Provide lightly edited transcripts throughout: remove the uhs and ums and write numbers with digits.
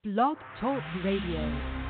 Blog Talk Radio.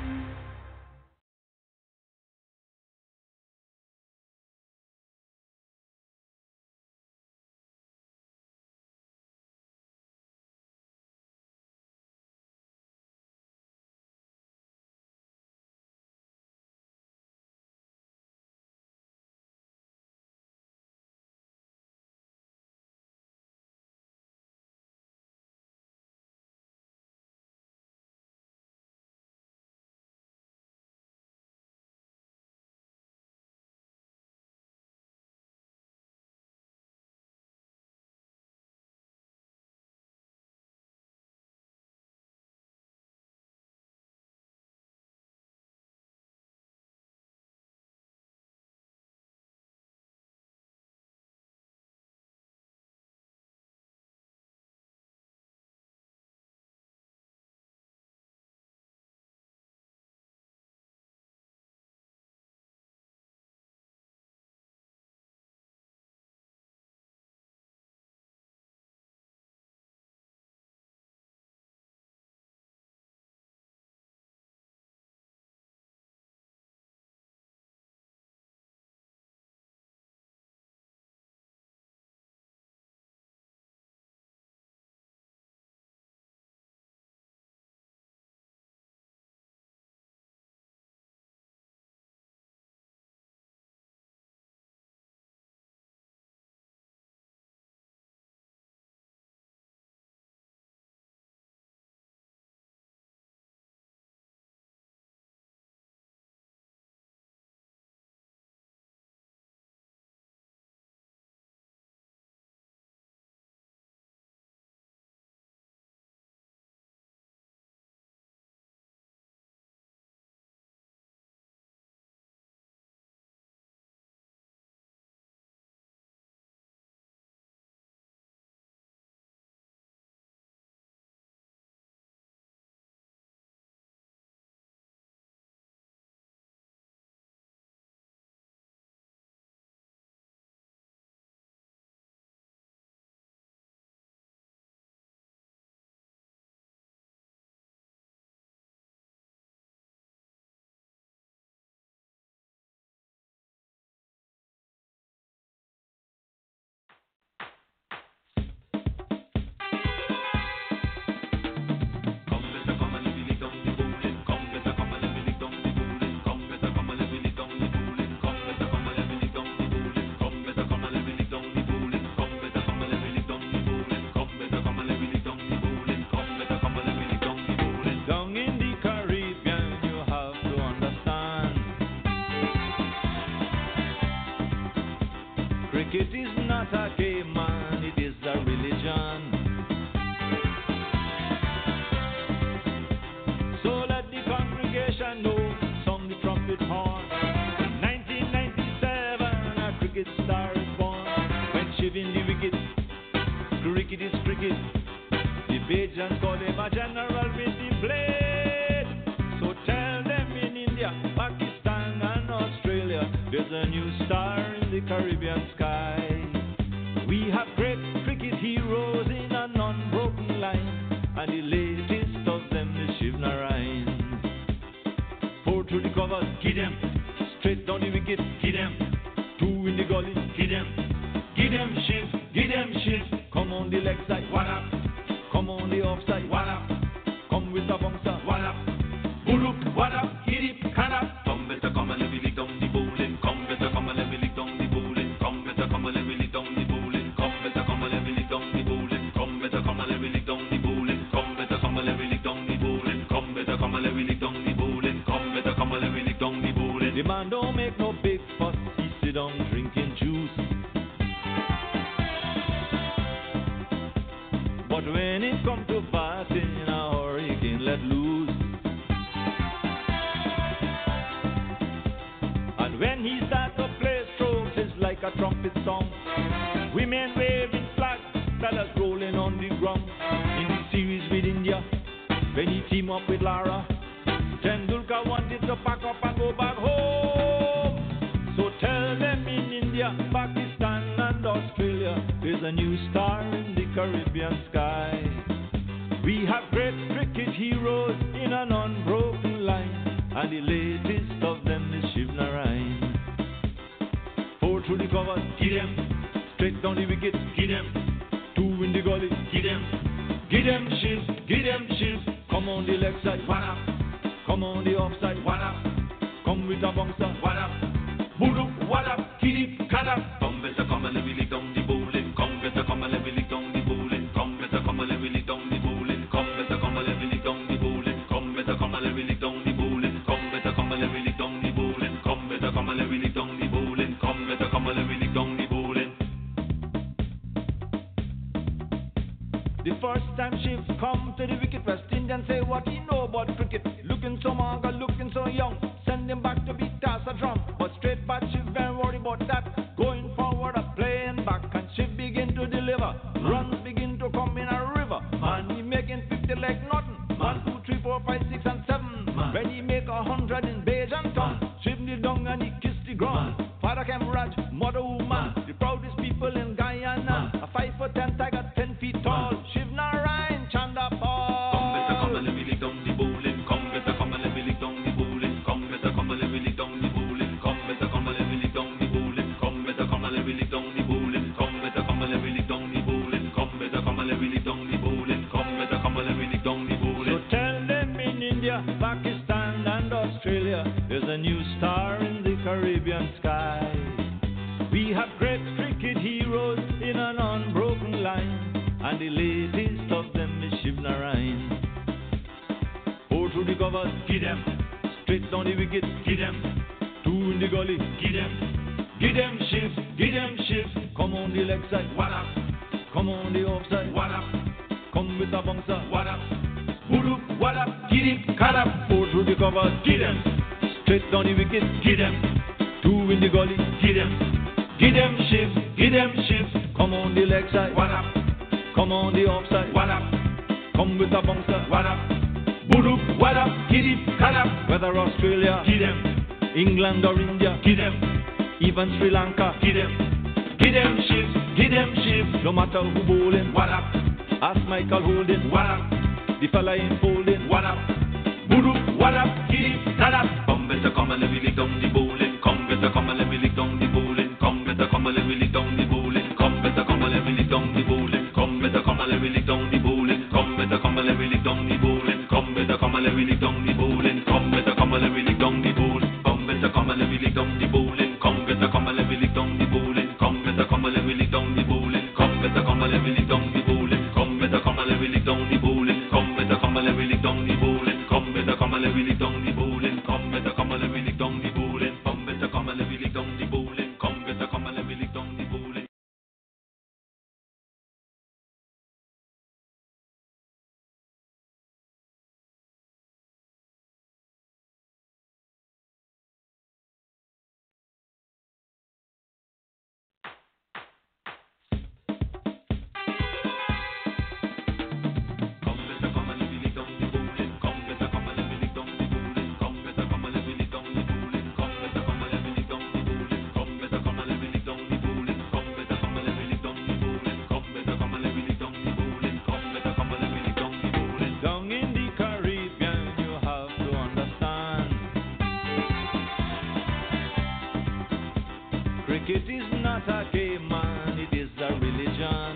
Cricket is not a game, man, it is a religion. So let the congregation know, sound the trumpet horn. In 1997, a cricket star is born. When shaving the wicket, cricket is cricket. The Bajans call him a general with the blade. So tell them in India, Pakistan and Australia, there's a new star in the Caribbean sky. We have great cricket heroes in an unbroken line, and the latest of them is Shiv Narayan. Four through the covers, hit them. Straight down the wicket, hit them. Two in the gully, hit them. Give them Shiv. Come on the leg side, what up? Come on the offside, what up? Come with the bouncer, what up? Bullock, what up? Hit it, cut up. Come better come and let me lick down the bowling. Come better come and let me lick down the bowling. Come better come and let me lick down the bowling. Come better come and let me lick down the bowling. Come better come and let me lick down the bowling. Come better come and let me lick down the bowling. Come better come and let me lick down the bowling. Come better come and let me lick down the bowling. The man don't make no big fuss. He sit down drinking juice. But when it come to batting, a hurricane let loose. And when he start to play strokes, it's like a trumpet song. Women waving flags, fellas rolling on the ground. In the series with India, when he team up with Lara, Tendulkar wanted to pack up and go back home. So tell them in India, Pakistan and Australia, there's a new star in the Caribbean sky. We have great cricket heroes in an unbroken line, and the latest of them is Shiv Narayan. Four through the covers, get them. Straight down the wicket, get them. Two in the gully, get them. Get them Shiv, get them Shiv. Come on the leg side, one up. Come on the offside, one up. Come with a bouncer, one up. Boodoo, what up, kitty, cut up. Come better come and really down the bowling. Come better come and really down the bowling. Come better come and really down the bowling. Come better come and really down the bowling. Come better come and really down the bowling. Come better come and really down the bowling. Come better come and really down the bowling. Come better come and really down the bowling. The first time Shiv come to the wicket, West Indian say what he know about cricket. Looking so mager, looking so young. Send him back to beat a drum. But straight back Shiv don't worry about that. Going forward, a playing back, and Shiv begin to deliver. Runs begin to come in a river. Man, he making 50 like nothing. 1, 2, 3, 4, 5, 6, and 7. When he make 100 in Beige and Town, Shiv kneel down and he kiss the ground. Father Kamraj, mother woman, the proudest people in Guyana. A 5'10" tiger, 10 feet tall. Shiv Narayan, Chanda Paul. Come better come and really down the bowling. Come better come and really down the bowling. Come better come and really down the bowling. Come better come and really down the bowling. Come better come and really down the bowling. Come better come and really down the bowling. Come better come and really down the bowling. Come better come and really down the bowling. So tell them in India, Pakistan and Australia, there's a new star in the Caribbean sky. We have great cricket heroes in an unbroken line, and the latest of them is Shiv Narayan. Four through the covers, get them. Straight down the wicket, get them. Two in the gully, get them. Get them Shiv, get them Shiv. Come on the leg side, what up? Come on the offside, what up? Come with a bouncer, what up? Boodoo, what up? Get it, cut up. Four through the covers, get them. Straight down the wicket, get them. Two in the gully, get them. Get them Shiv, get them Shiv. Come on the leg side, what up? Come on the offside, what up? Come with a bouncer, what up? Boodoo, what up? Get it, cut up. Whether Australia, get them. England or India, get them. Even Sri Lanka, get them. Get them Shiv, get them Shiv. No matter who bowling, what up? Ask Michael Holding, what up? The fella in folding, what up? Boodoo, what up? Get it, cut up. Come better come and really down the bowling. Come better come and really down the bowling. Come better come and really down the bowling. Come better come and really down the bowling. Come better come and really down the bowling. Come better come and really down the bowling. Come better come and really down the bowling. Come better come and really down the bowling. Come better come and really down the bowling. Come better come and really down the bowling. Come better come and really down the bowling. Come better come and really down the bowling. Come better come and really down the bowling. Come better come and really down the bowling. Come better come and really down the bowling. Come better come and really down the bowling. Come better come and really down the bowling. Come better come and really down the bowling. Cricket is not a game, man, it is a religion.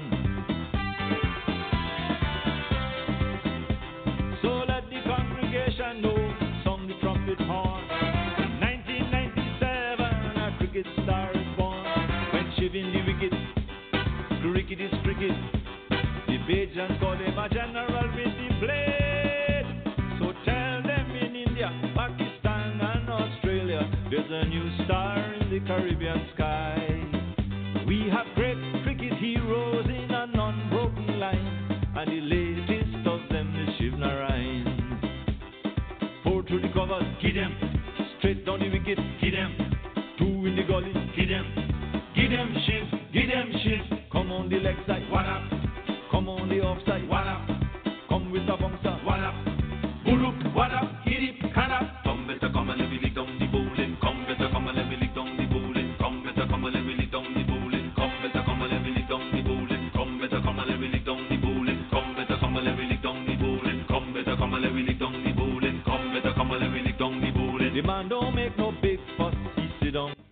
So let the congregation know, sound the trumpet horn. 1997, a cricket star is born. When Shiv in the wicket, cricket is cricket. The Bajans call him a general with the blade. So tell them in India, Pakistan and Australia, there's a new star in the Caribbean sky. We have great cricket heroes in an unbroken line, and the latest of them is Shiv Narayan. Four through the covers, get them. Straight down the wicket, get them. Two in the gully, get them. Get them Shiv, get them Shiv. Come on the leg side, what up? Come on the offside, what up? Come with a bouncer, what up? Boodoo, what up? Hit it, cut up. Come better come and really down the bowling. Come better come and really down the bowling. Come better come and really down the bowling. Come better come and really down the bowling. Come better come and really down the bowling. Come better come and really down the bowling. Come better come and really down the bowling. The man don't make no big fuss, he sit down.